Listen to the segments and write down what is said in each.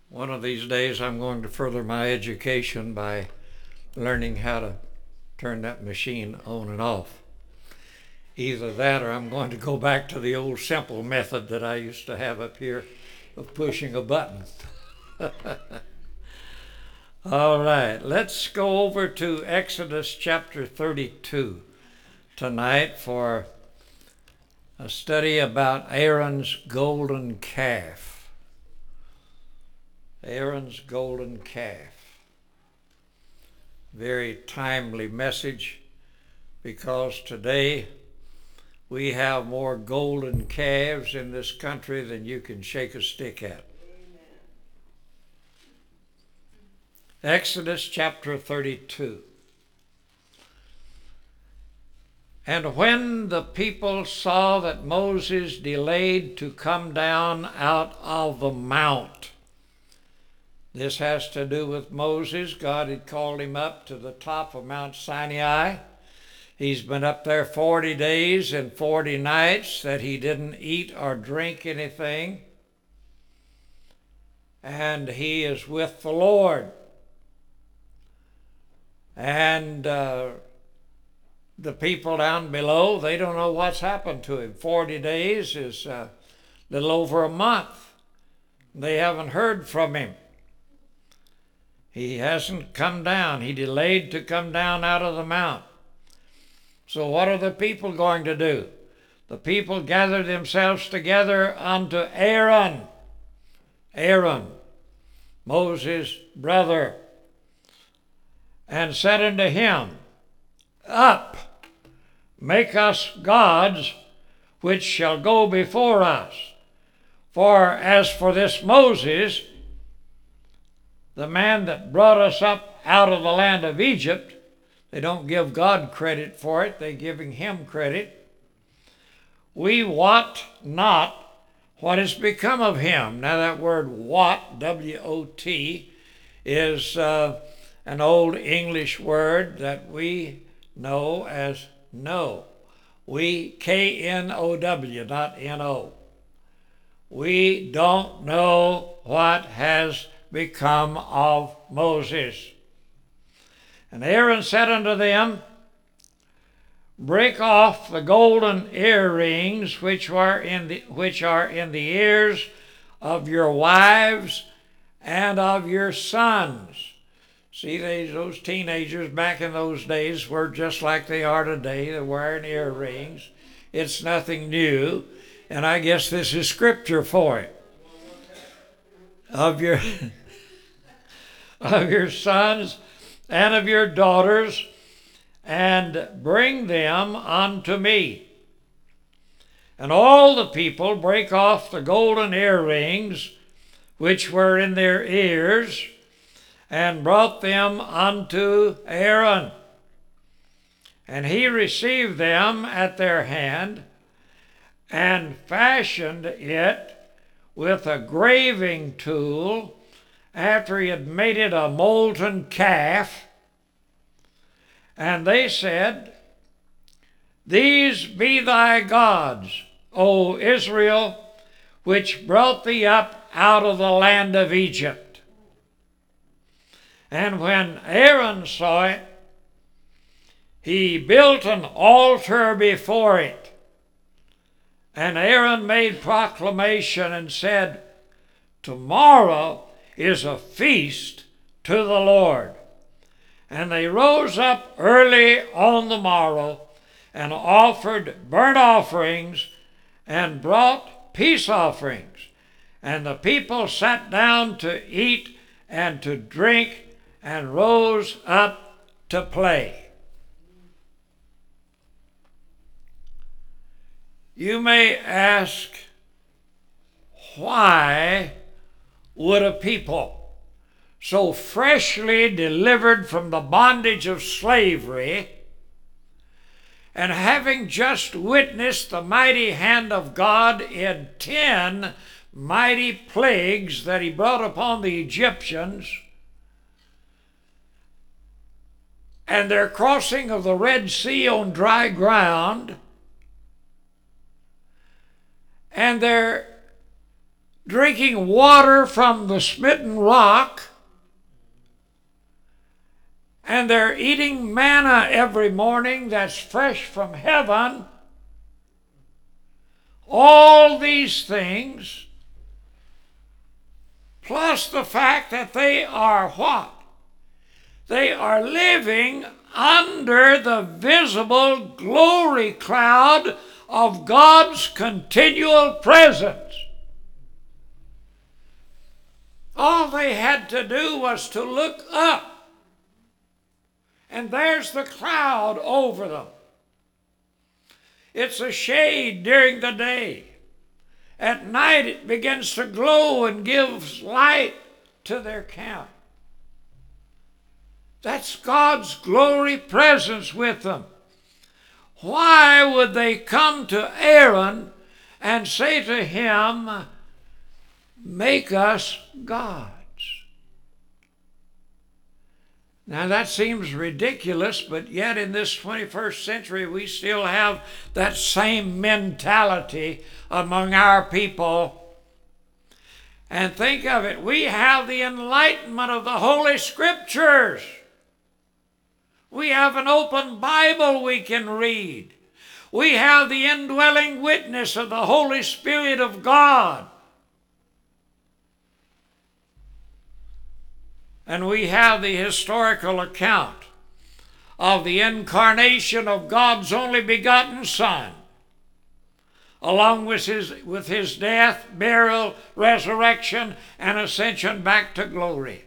One of these days I'm going to further my education by learning how to turn that machine on and off. Either that or I'm going to go back to the old simple method that I used to have up here of pushing a button. All right, let's go over to Exodus chapter 32 tonight for a study about Aaron's golden calf. Aaron's golden calf. Very timely message, because today we have more golden calves in this country than you can shake a stick at. Exodus chapter 32. And when the people saw that Moses delayed to come down out of the mount. This has to do with Moses. God had called him up to the top of Mount Sinai. He's been up there 40 days and 40 nights that he didn't eat or drink anything. And he is with the Lord. And the people down below, they don't know what's happened to him. 40 days is a little over a month. They haven't heard from him. He hasn't come down. He delayed to come down out of the mount. So what are the people going to do? The people gathered themselves together unto Aaron, Moses' brother, and said unto him, Up, make us gods which shall go before us. For as for this Moses, the man that brought us up out of the land of Egypt, they don't give God credit for it, they're giving him credit. We wot not what has become of him. Now that word wot, W-O-T, is an old English word that we know as know. We, K-N-O-W, not N-O. We don't know what has become of Moses. And Aaron said unto them, Break off the golden earrings which are in the ears of your wives and of your sons. See, those teenagers back in those days were just like they are today. They're wearing earrings. It's nothing new. And I guess this is scripture for it. Of your sons and of your daughters, and bring them unto me. And all the people brake off the golden earrings which were in their ears, and brought them unto Aaron. And he received them at their hand, and fashioned it with a graving tool, after he had made it a molten calf. And they said, These be thy gods, O Israel, which brought thee up out of the land of Egypt. And when Aaron saw it, he built an altar before it. And Aaron made proclamation and said, Tomorrow is a feast to the Lord. And they rose up early on the morrow, and offered burnt offerings, and brought peace offerings. And the people sat down to eat and to drink, and rose up to play. You may ask, why would a people so freshly delivered from the bondage of slavery, and having just witnessed the mighty hand of God in 10 mighty plagues that he brought upon the Egyptians, and their crossing of the Red Sea on dry ground, and their drinking water from the smitten rock, and they're eating manna every morning that's fresh from heaven. All these things, plus the fact that they are what? They are living under the visible glory cloud of God's continual presence. All they had to do was to look up, and there's the cloud over them. It's a shade during the day. At night it begins to glow and gives light to their camp. That's God's glory presence with them. Why would they come to Aaron and say to him, make us gods? Now that seems ridiculous, but yet in this 21st century we still have that same mentality among our people. And think of it, we have the enlightenment of the Holy Scriptures. We have an open Bible we can read. We have the indwelling witness of the Holy Spirit of God. And we have the historical account of the incarnation of God's only begotten Son, along with his death, burial, resurrection, and ascension back to glory.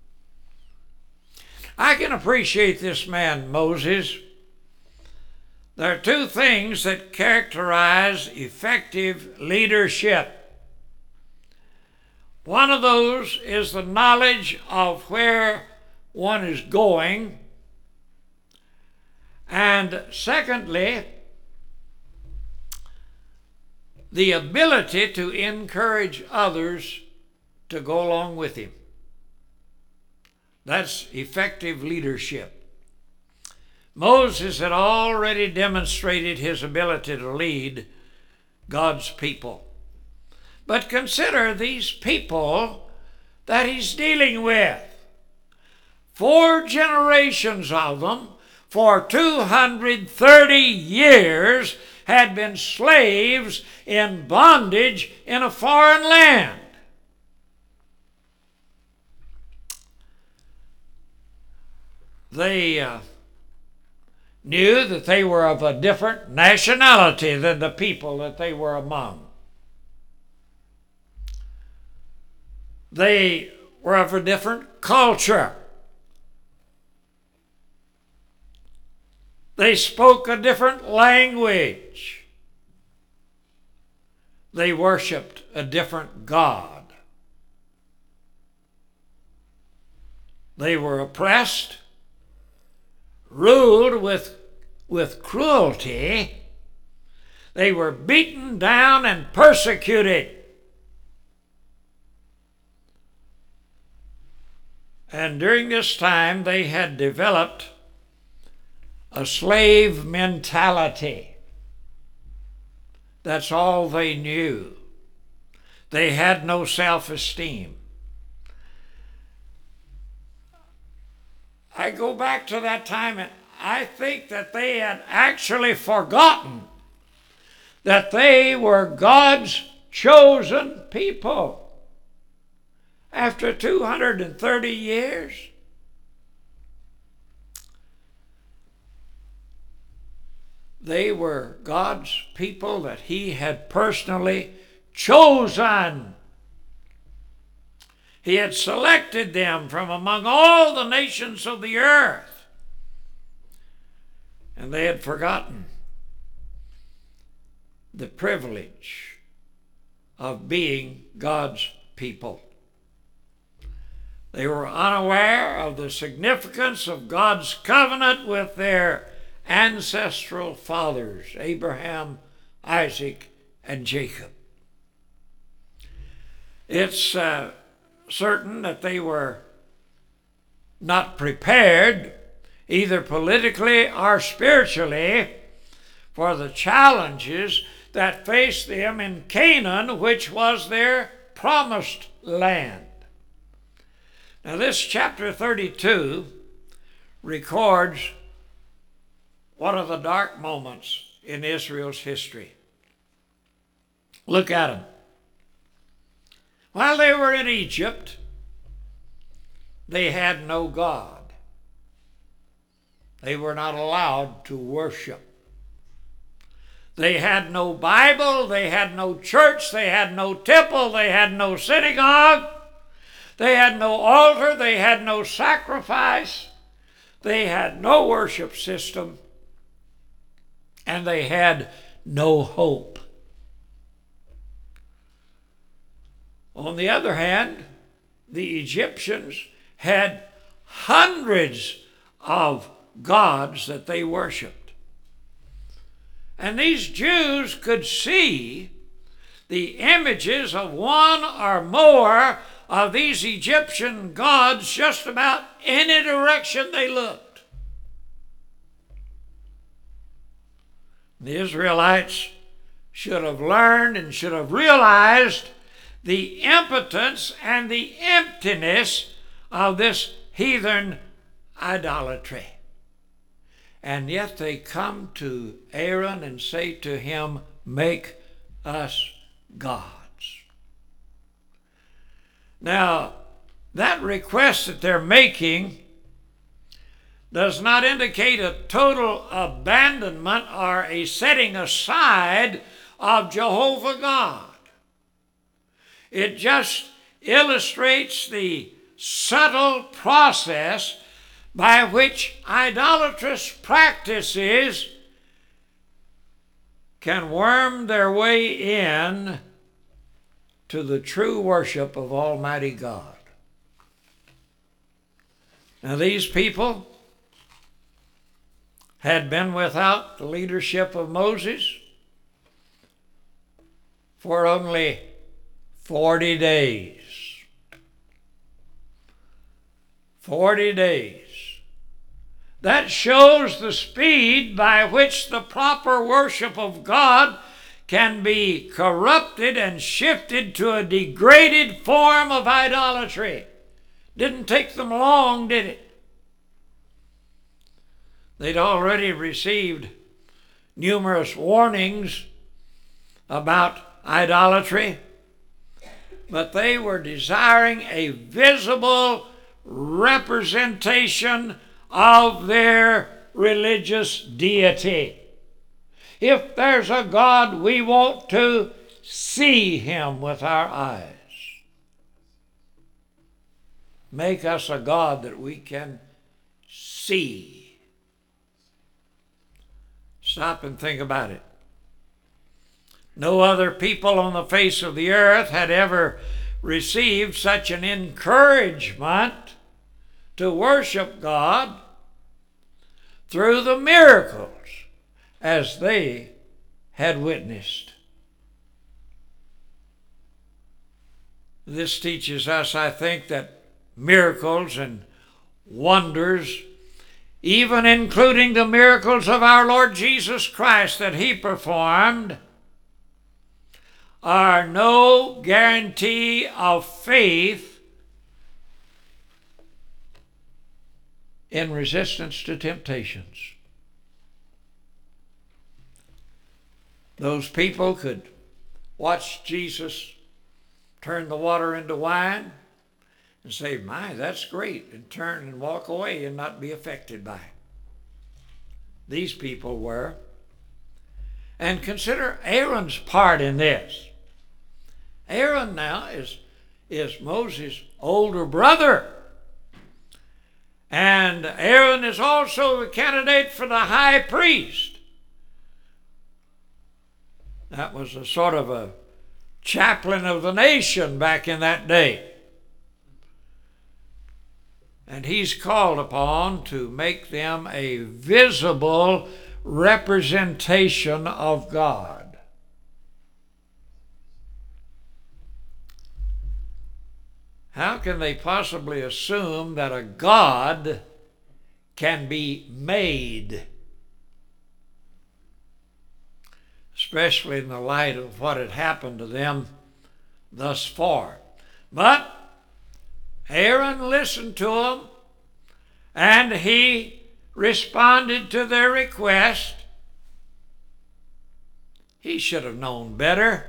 I can appreciate this man, Moses. There are two things that characterize effective leadership. One of those is the knowledge of where one is going. And secondly, the ability to encourage others to go along with him. That's effective leadership. Moses had already demonstrated his ability to lead God's people. But consider these people that he's dealing with. 4 generations of them, for 230 years, had been slaves in bondage in a foreign land. They knew that they were of a different nationality than the people that they were among. They were of a different culture. They spoke a different language. They worshiped a different God. They were oppressed, ruled with cruelty. They were beaten down and persecuted. And during this time, they had developed a slave mentality. That's all they knew. They had no self-esteem. I go back to that time, and I think that they had actually forgotten that they were God's chosen people. After 230 years, they were God's people that he had personally chosen. He had selected them from among all the nations of the earth. And they had forgotten the privilege of being God's people. They were unaware of the significance of God's covenant with their ancestral fathers, Abraham, Isaac, and Jacob. It's certain that they were not prepared, either politically or spiritually, for the challenges that faced them in Canaan, which was their promised land. Now this chapter 32 records one of the dark moments in Israel's history. Look at them. While they were in Egypt, they had no God. They were not allowed to worship. They had no Bible, they had no church, they had no temple, they had no synagogue, they had no altar, they had no sacrifice, they had no worship system, and they had no hope. On the other hand, the Egyptians had hundreds of gods that they worshiped. And these Jews could see the images of one or more of these Egyptian gods just about any direction they looked. The Israelites should have learned and should have realized the impotence and the emptiness of this heathen idolatry. And yet they come to Aaron and say to him, "Make us gods." Now, that request that they're making does not indicate a total abandonment or a setting aside of Jehovah God. It just illustrates the subtle process by which idolatrous practices can worm their way in to the true worship of Almighty God. Now, these people had been without the leadership of Moses for only 40 days. 40 days. That shows the speed by which the proper worship of God can be corrupted and shifted to a degraded form of idolatry. Didn't take them long, did it? They'd already received numerous warnings about idolatry, but they were desiring a visible representation of their religious deity. If there's a God, we want to see him with our eyes. Make us a God that we can see. Stop and think about it. No other people on the face of the earth had ever received such an encouragement to worship God through the miracles as they had witnessed. This teaches us, I think, that miracles and wonders, even including the miracles of our Lord Jesus Christ that he performed, are no guarantee of faith in resistance to temptations. Those people could watch Jesus turn the water into wine and say, "My, that's great," and turn and walk away and not be affected by it. These people were. And consider Aaron's part in this. Aaron now is Moses' older brother. And Aaron is also the candidate for the high priest. That was a sort of a chaplain of the nation back in that day. And he's called upon to make them a visible representation of God. How can they possibly assume that a God can be made? Especially in the light of what had happened to them thus far. But Aaron listened to them, and he responded to their request. He should have known better.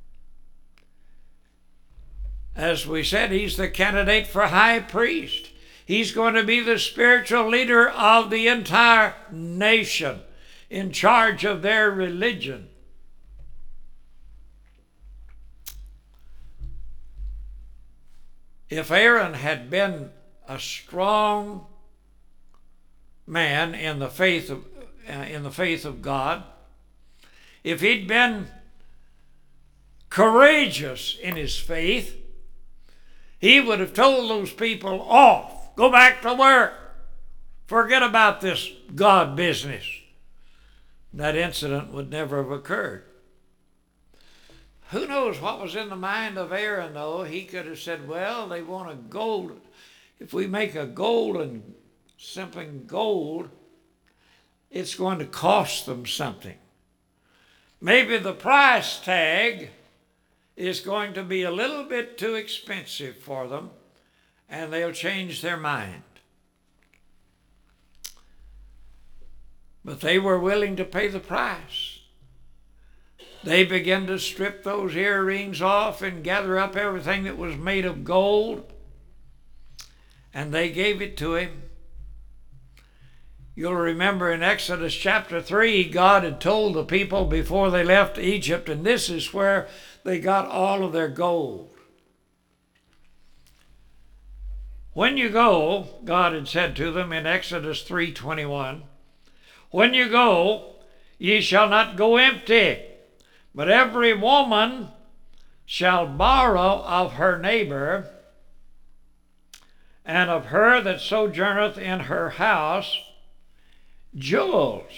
As we said, he's the candidate for high priest. He's going to be the spiritual leader of the entire nation, in charge of their religion. If Aaron had been a strong man in the faith of God, if he'd been courageous in his faith, he would have told those people off. Go back to work. Forget about this God business. That incident would never have occurred. Who knows what was in the mind of Aaron, though? He could have said, well, they want a gold. If we make a something gold, it's going to cost them something. Maybe the price tag is going to be a little bit too expensive for them, and they'll change their mind. But they were willing to pay the price. They began to strip those earrings off and gather up everything that was made of gold, and they gave it to him. You'll remember in Exodus chapter 3, God had told the people before they left Egypt, and this is where they got all of their gold. When you go, God had said to them in Exodus 3:21, when you go, ye shall not go empty, but every woman shall borrow of her neighbor, and of her that sojourneth in her house, jewels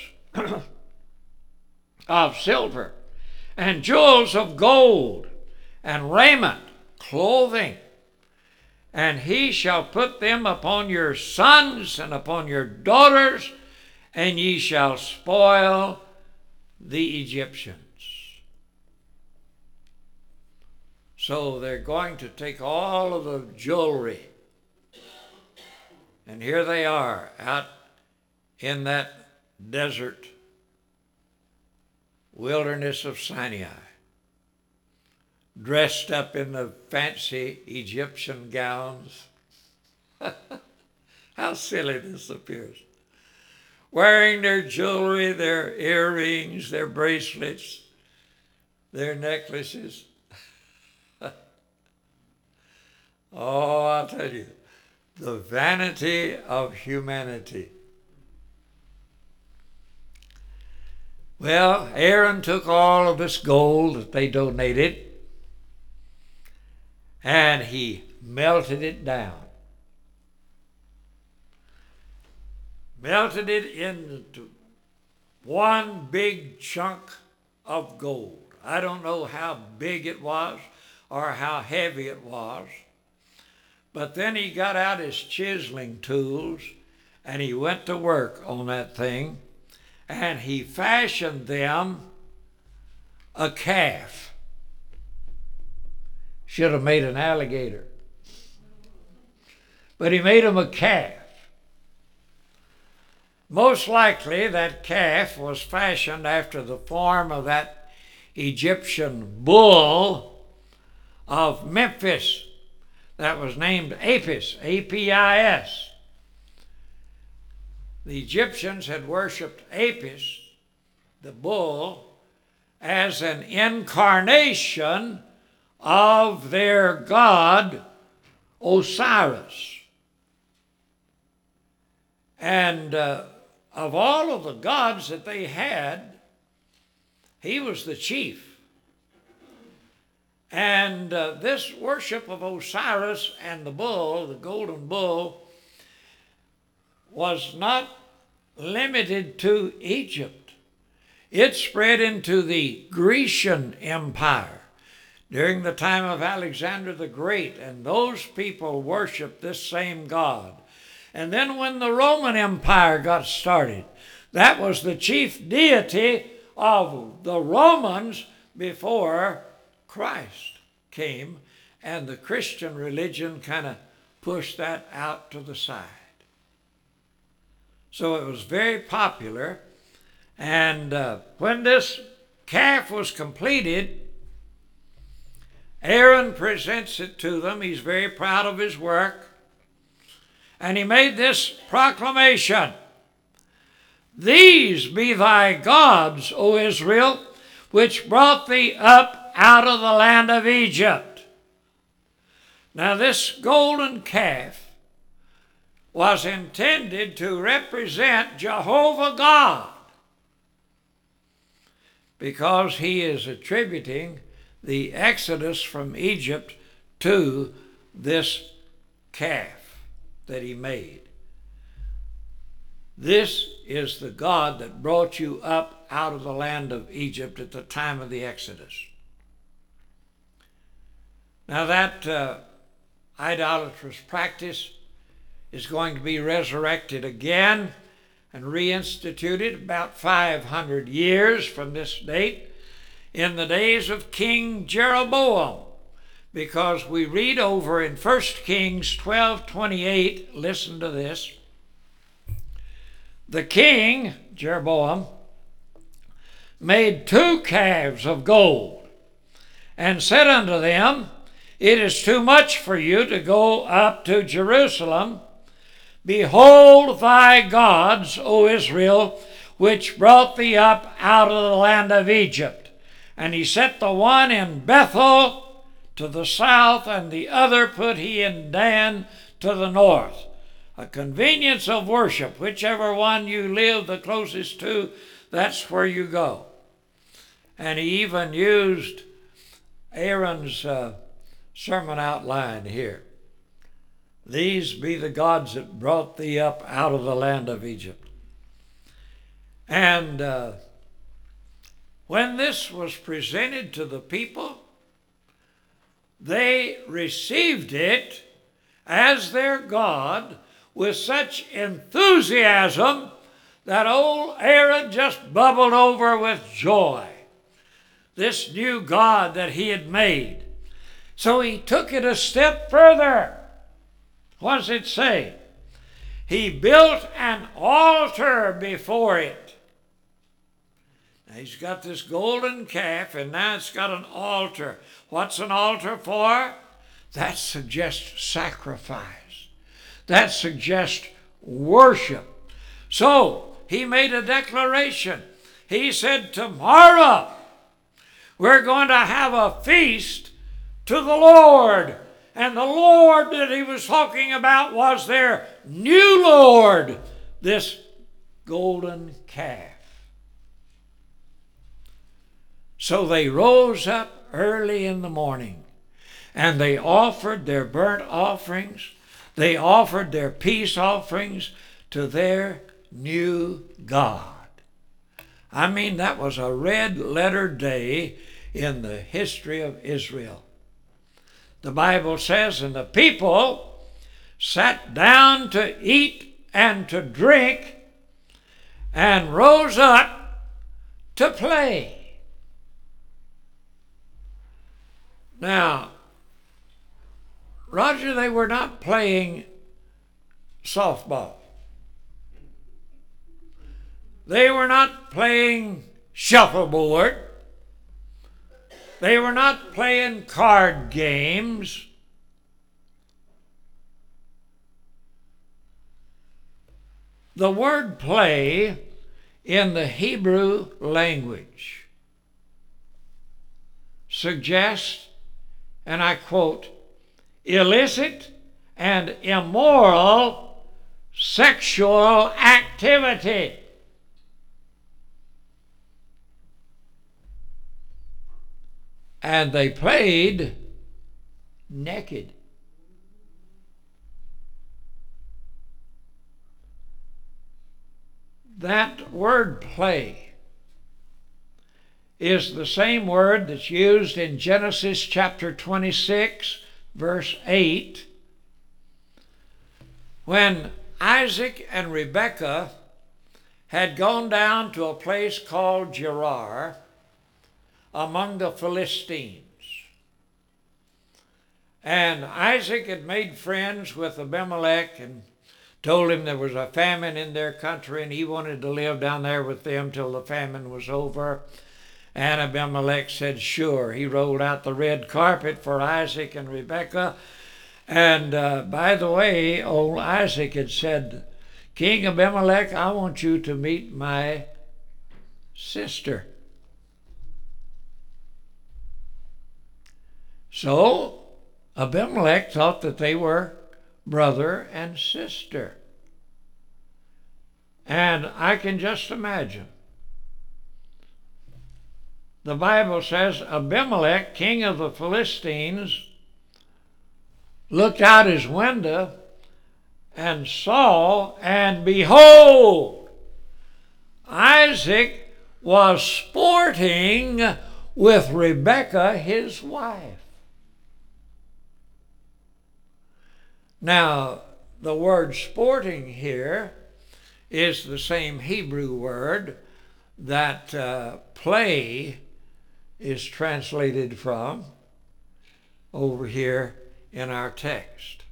of silver, and jewels of gold, and raiment, clothing. And he shall put them upon your sons and upon your daughters, and ye shall spoil the Egyptians. So they're going to take all of the jewelry. And here they are out in that desert wilderness of Sinai, dressed up in the fancy Egyptian gowns. How silly this appears. Wearing their jewelry, their earrings, their bracelets, their necklaces. Oh, I'll tell you, the vanity of humanity. Well, Aaron took all of this gold that they donated, and he melted it down. Melted it into one big chunk of gold. I don't know how big it was or how heavy it was, but then he got out his chiseling tools and he went to work on that thing, and he fashioned them a calf. Should have made an alligator, but he made him a calf. Most likely that calf was fashioned after the form of that Egyptian bull of Memphis that was named Apis, A-P-I-S. The Egyptians had worshipped Apis, the bull, as an incarnation of their god Osiris. And of all of the gods that they had, he was the chief. And this worship of Osiris and the bull, the golden bull, was not limited to Egypt. It spread into the Grecian Empire during the time of Alexander the Great, and those people worshiped this same god. And then when the Roman Empire got started, that was the chief deity of the Romans before Christ. came, and the Christian religion kind of pushed that out to the side. So it was very popular, and when this calf was completed, Aaron presents it to them. He's very proud of his work, and he made this proclamation: "These be thy gods, O Israel, which brought thee up out of the land of Egypt." Now this golden calf was intended to represent Jehovah God, because he is attributing the exodus from Egypt to this calf that he made. This is the God that brought you up out of the land of Egypt at the time of the Exodus. Now that idolatrous practice is going to be resurrected again and reinstituted about 500 years from this date in the days of King Jeroboam, because we read over in 1 Kings 12:28, listen to this: "The king, Jeroboam, made 2 calves of gold, and said unto them, It is too much for you to go up to Jerusalem. Behold thy gods, O Israel, which brought thee up out of the land of Egypt. And he set the one in Bethel to the south, and the other put he in Dan to the north. A convenience of worship, whichever one you live the closest to, that's where you go." And he even used Aaron's sermon outline here. "These be the gods that brought thee up out of the land of Egypt." And when this was presented to the people, they received it as their God with such enthusiasm that old Aaron just bubbled over with joy. This new God that he had made. So he took it a step further. What does it say? He built an altar before it. Now he's got this golden calf, and now it's got an altar. What's an altar for? That suggests sacrifice. That suggests worship. So he made a declaration. He said, "Tomorrow we're going to have a feast to the Lord." And the Lord that he was talking about was their new Lord, this golden calf. So they rose up early in the morning, and they offered their burnt offerings. They offered their peace offerings to their new God. I mean, that was a red-letter day in the history of Israel. The Bible says, "And the people sat down to eat and to drink, and rose up to play." Now, Roger, they were not playing softball. They were not playing shuffleboard. They were not playing card games. The word play in the Hebrew language suggests, and I quote, illicit and immoral sexual activity. And they played naked. That word play is the same word that's used in Genesis chapter 26, verse 8, when Isaac and Rebekah had gone down to a place called Gerar among the Philistines. And Isaac had made friends with Abimelech and told him there was a famine in their country and he wanted to live down there with them till the famine was over. And Abimelech said, sure. He rolled out the red carpet for Isaac and Rebekah. And by the way, old Isaac had said, King Abimelech, I want you to meet my sister. So Abimelech thought that they were brother and sister. And I can just imagine. The Bible says Abimelech, king of the Philistines, looked out his window and saw, and behold, Isaac was sporting with Rebekah, his wife. Now, the word sporting here is the same Hebrew word that play is translated from over here in our text,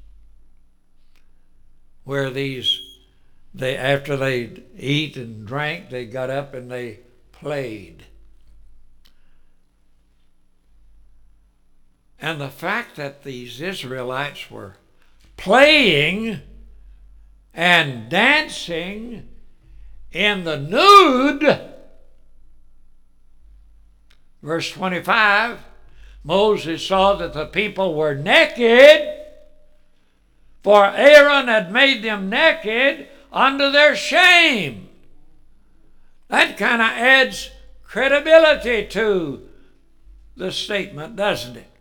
where after they eat and drank, they got up and they played. And the fact that these Israelites were playing and dancing in the nude. Verse 25, Moses saw that the people were naked, for Aaron had made them naked unto their shame. That kind of adds credibility to the statement, doesn't it?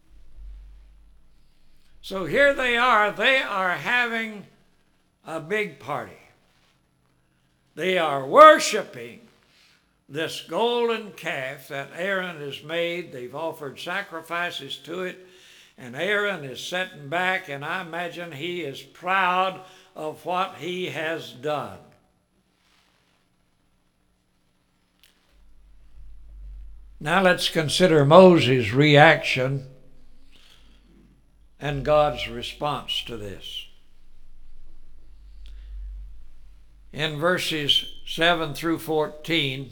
So here they are having a big party. They are worshiping this golden calf that Aaron has made. They've offered sacrifices to it, and Aaron is sitting back, and I imagine he is proud of what he has done. Now let's consider Moses' reaction and God's response to this. In verses 7 through 14,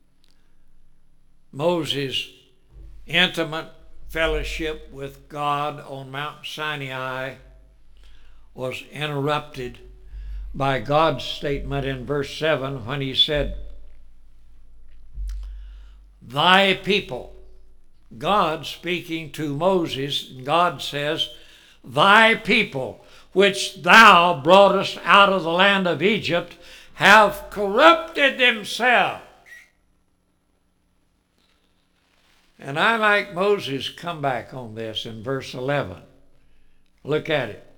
Moses' intimate fellowship with God on Mount Sinai was interrupted by God's statement in verse 7 when he said, Thy people. God speaking to Moses, God says, Thy people, which thou broughtest out of the land of Egypt, have corrupted themselves. And I like Moses' comeback on this in verse 11. Look at it.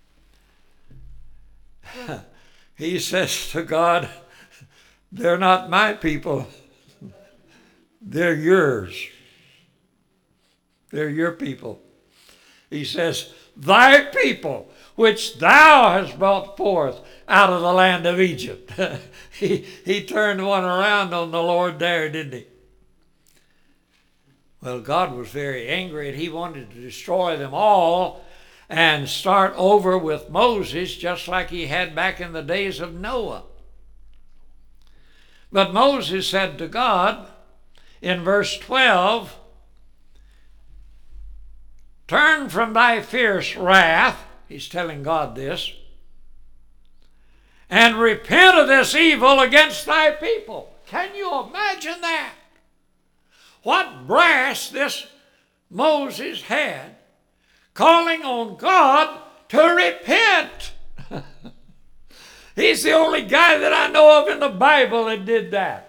He says to God, they're not my people, they're yours. They're your people. He says, Thy people, which thou hast brought forth out of the land of Egypt. He turned one around on the Lord there, didn't he? Well, God was very angry and he wanted to destroy them all and start over with Moses just like he had back in the days of Noah. But Moses said to God in verse 12, Turn from thy fierce wrath, he's telling God this, and repent of this evil against thy people. Can you imagine that? What brass this Moses had, calling on God to repent. He's the only guy that I know of in the Bible that did that.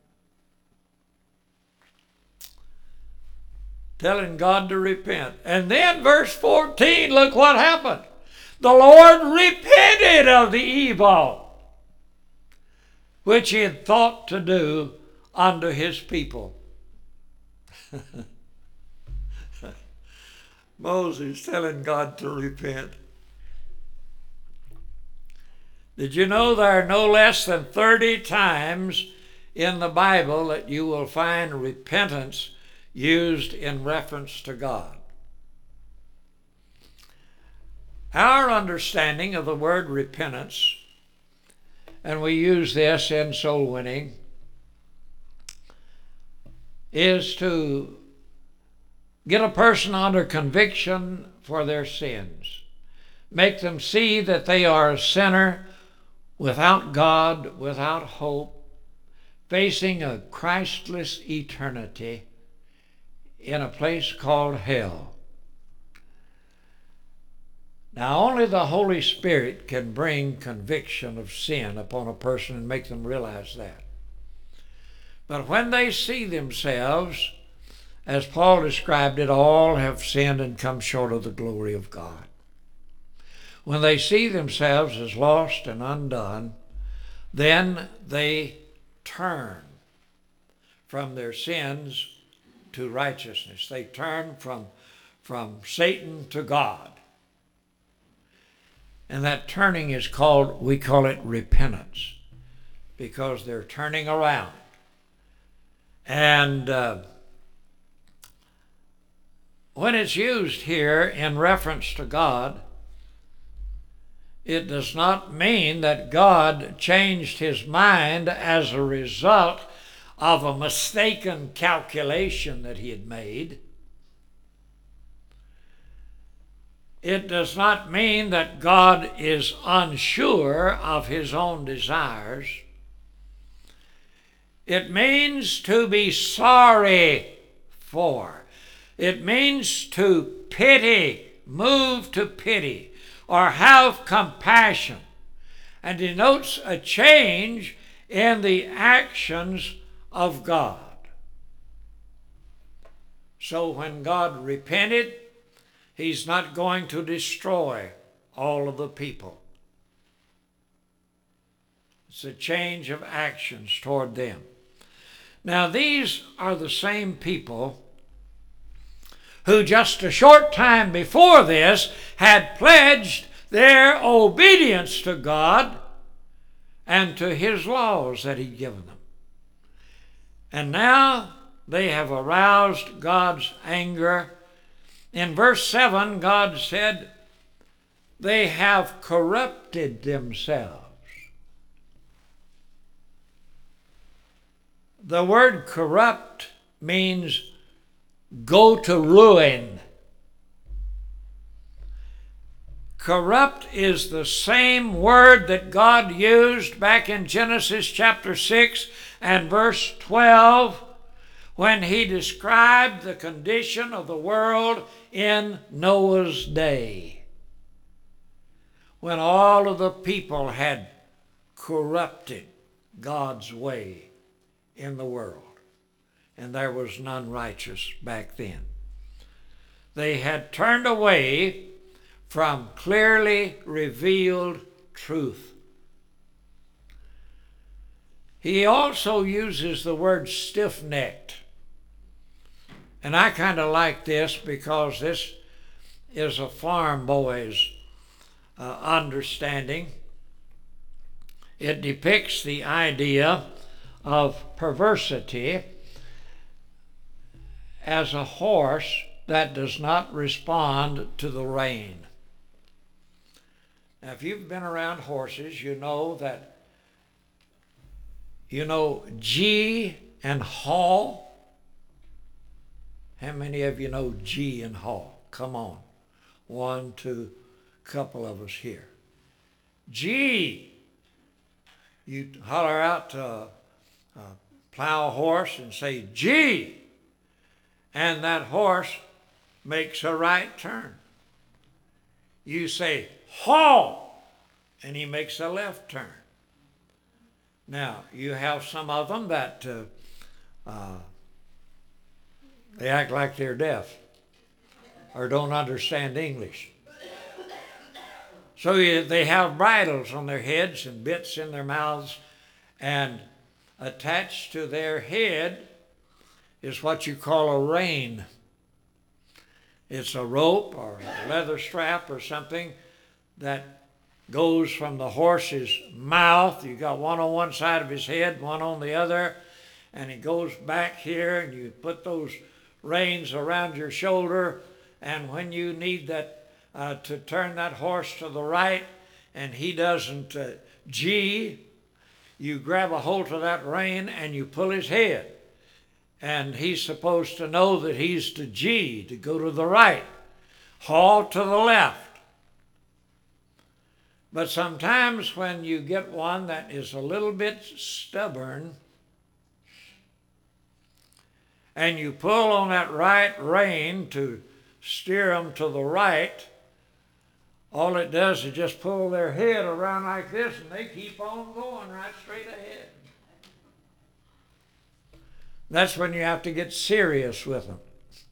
Telling God to repent. And then verse 14, look what happened. The Lord repented of the evil which he had thought to do unto his people. Moses telling God to repent. Did you know there are no less than 30 times in the Bible that you will find repentance used in reference to God? Our understanding of the word repentance, and we use this in soul winning, is to get a person under conviction for their sins. Make them see that they are a sinner without God, without hope, facing a Christless eternity in a place called hell. Now, only the Holy Spirit can bring conviction of sin upon a person and make them realize that. But when they see themselves, as Paul described it, all have sinned and come short of the glory of God. When they see themselves as lost and undone, then they turn from their sins to righteousness. They turn from Satan to God. And that turning is called, we call it repentance, because they're turning around. And when it's used here in reference to God, it does not mean that God changed his mind as a result of a mistaken calculation that he had made. It does not mean that God is unsure of his own desires. It means to be sorry for. It means to pity, move to pity, or have compassion, and denotes a change in the actions of God. So when God repented, he's not going to destroy all of the people. It's a change of actions toward them. Now, these are the same people who just a short time before this had pledged their obedience to God and to his laws that he'd given them. And now they have aroused God's anger. In verse 7, God said, they have corrupted themselves. The word corrupt means go to ruin. Corrupt is the same word that God used back in Genesis chapter 6 and verse 12 when he described the condition of the world in Noah's day, when all of the people had corrupted God's way in the world, and there was none righteous back then. They had turned away from clearly revealed truth. He also uses the word stiff-necked. And I kind of like this because this is a farm boy's understanding. It depicts the idea of perversity as a horse that does not respond to the rein. Now, if you've been around horses, you know that, gee and haw. How many of you know gee and haw? Come on. One, two, couple of us here. Gee. You holler out to plow a horse and say, gee. And that horse makes a right turn. You say, haw, and he makes a left turn. Now, you have some of them that they act like they're deaf or don't understand English. So they have bridles on their heads and bits in their mouths, and attached to their head is what you call a rein. It's a rope or a leather strap or something that goes from the horse's mouth. You got one on one side of his head, one on the other, and it goes back here, and you put those reins around your shoulder, and when you need that to turn that horse to the right and he doesn't G, you grab a hold of that rein and you pull his head. And he's supposed to know that he's to G, to go to the right, haul to the left. But sometimes when you get one that is a little bit stubborn, and you pull on that right rein to steer them to the right, all it does is just pull their head around like this, and they keep on going right straight ahead. That's when you have to get serious with them.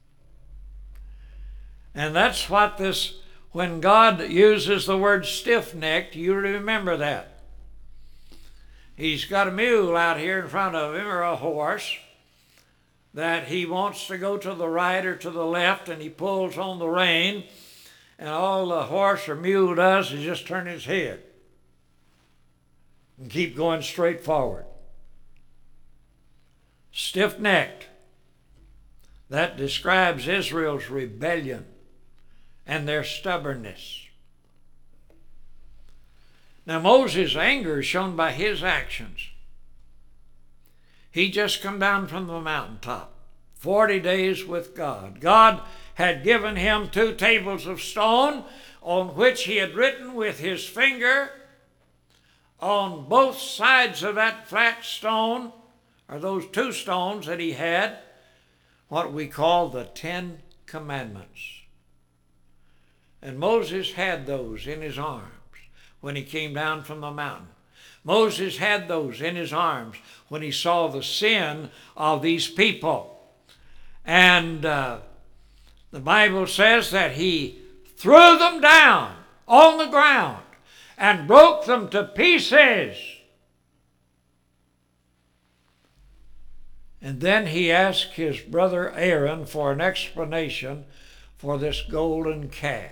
And that's what this, when God uses the word stiff-necked, you remember that. He's got a mule out here in front of him, or a horse, that he wants to go to the right or to the left, and he pulls on the rein, and all the horse or mule does is just turn his head and keep going straight forward. Stiff-necked. That describes Israel's rebellion and their stubbornness. Now Moses' anger is shown by his actions. He just come down from the mountaintop, 40 days with God. God had given him 2 tables of stone on which he had written with his finger on both sides of that flat stone, or those 2 stones that he had, what we call the 10 Commandments. And Moses had those in his arms when he came down from the mountain. Moses had those in his arms when he saw the sin of these people. And the Bible says that he threw them down on the ground and broke them to pieces. And then he asked his brother Aaron for an explanation for this golden calf.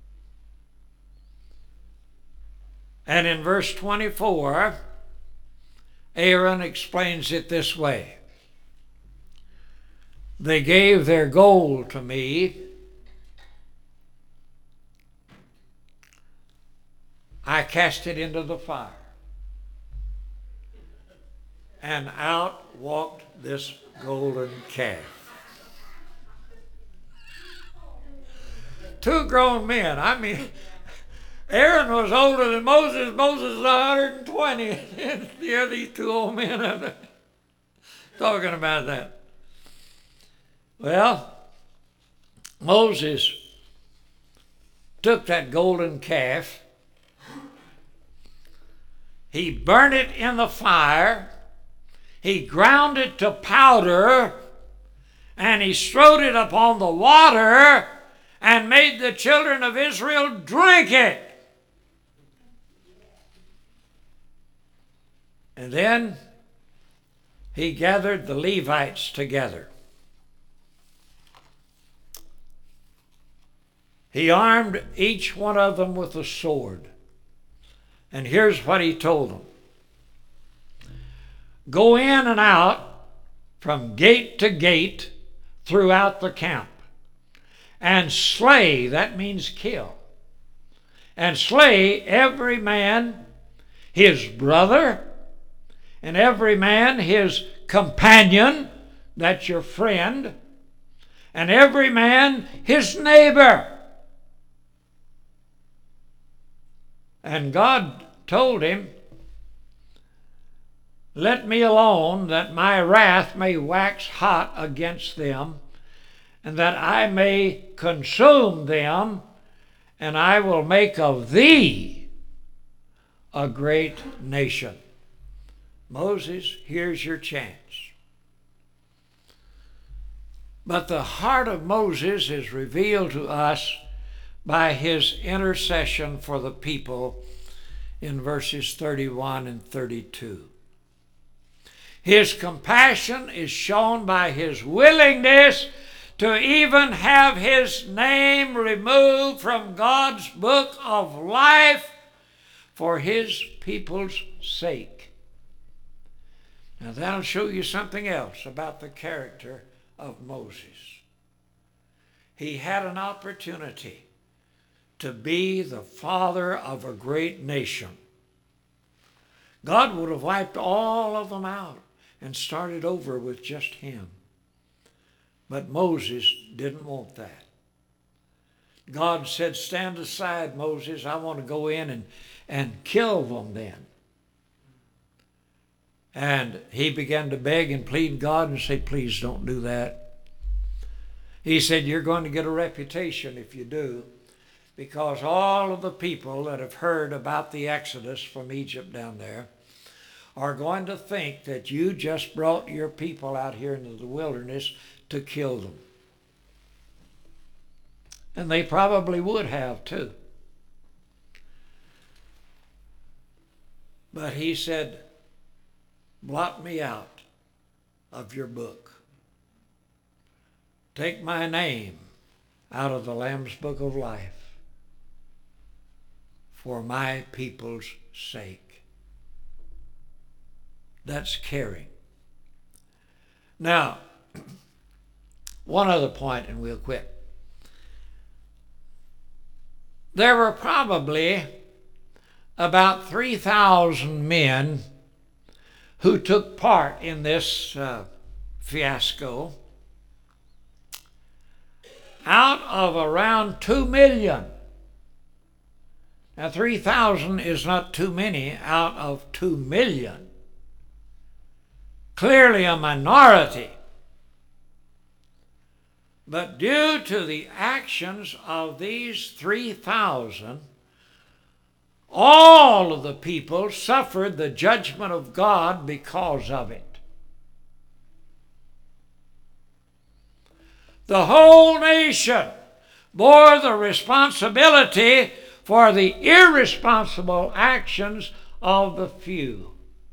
And in verse 24, Aaron explains it this way. They gave their gold to me. I cast it into the fire. And out walked this golden calf. 2 grown men. I mean, Aaron was older than Moses. Moses was 120. And here these 2 old men are talking about that. Well, Moses took that golden calf. He burned it in the fire. He ground it to powder. And he strode it upon the water and made the children of Israel drink it. And then he gathered the Levites together. He armed each one of them with a sword. And here's what he told them. Go in and out from gate to gate throughout the camp. And slay, that means kill. And slay every man his brother, and every man his companion, that's your friend, and every man his neighbor. And God told him, let me alone, that my wrath may wax hot against them, and that I may consume them, and I will make of thee a great nation. Moses, here's your chance. But the heart of Moses is revealed to us by his intercession for the people in verses 31 and 32. His compassion is shown by his willingness to even have his name removed from God's book of life for his people's sake. Now that'll show you something else about the character of Moses. He had an opportunity to be the father of a great nation. God would have wiped all of them out and started over with just him. But Moses didn't want that. God said, stand aside, Moses. I want to go in and kill them then. And he began to beg and plead God and say, please don't do that. He said, you're going to get a reputation if you do, because all of the people that have heard about the Exodus from Egypt down there are going to think that you just brought your people out here into the wilderness to kill them. And they probably would have too. But he said, blot me out of your book. Take my name out of the Lamb's Book of Life for my people's sake. That's caring. Now, one other point and we'll quit. There were probably about 3,000 men who took part in this fiasco out of around 2 million. Now 3,000 is not too many out of 2 million. Clearly a minority. But due to the actions of these 3,000, all of the people suffered the judgment of God because of it. The whole nation bore the responsibility for the irresponsible actions of the few.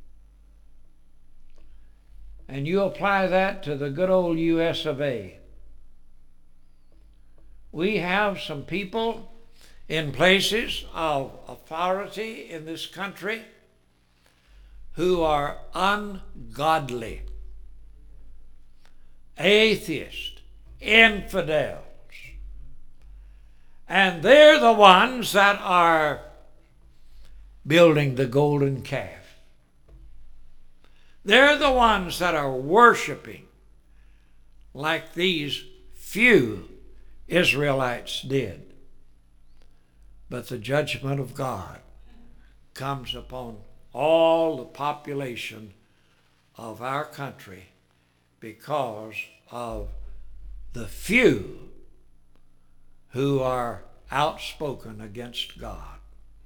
And you apply that to the good old US of A. We have some people in places of authority in this country who are ungodly, atheists, infidels. And they're the ones that are building the golden calf. They're the ones that are worshiping like these few Israelites did. But the judgment of God comes upon all the population of our country because of the few who are outspoken against God.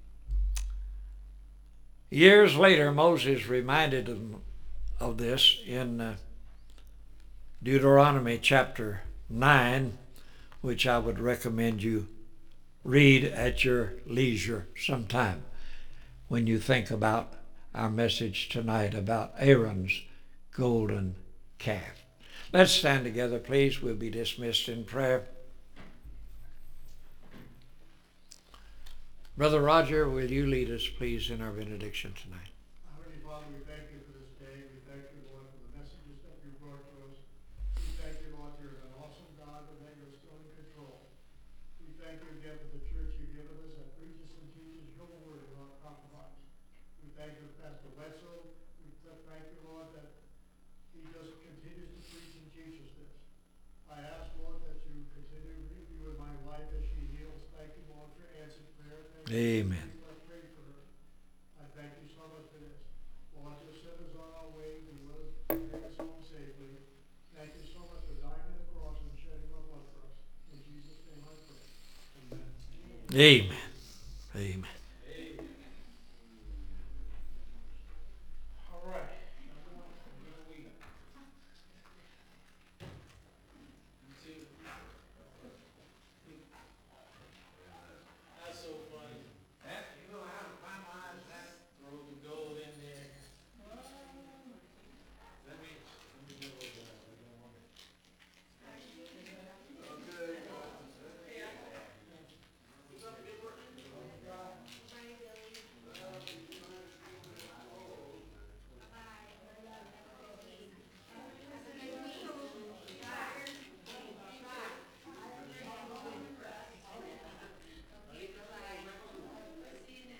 Years later, Moses reminded them of this in Deuteronomy chapter 9, which I would recommend you read at your leisure sometime when you think about our message tonight about Aaron's golden calf. Let's stand together, please. We'll be dismissed in prayer. Brother Roger, will you lead us, please, in our benediction tonight? Heavenly Father, we thank you for this day. We thank you, Lord, for the messages that you brought to us. We thank you, Lord, you're an awesome God and that you're still in control. We thank you again for the church you've given us that preaches and teaches your word without compromise. We thank you for Pastor Wetzel. We thank you, Lord, that he just continues to preach and teach us this. I ask, Lord, that you continue to be with my wife as she heals. Thank you, Lord, for answered prayer. Amen. I pray for her. I thank you so much for this. Lord, your sinners on our way. We will take us home safely. Thank you so much for dying on the cross and shedding your blood for us. In Jesus' name I pray. Amen. Amen.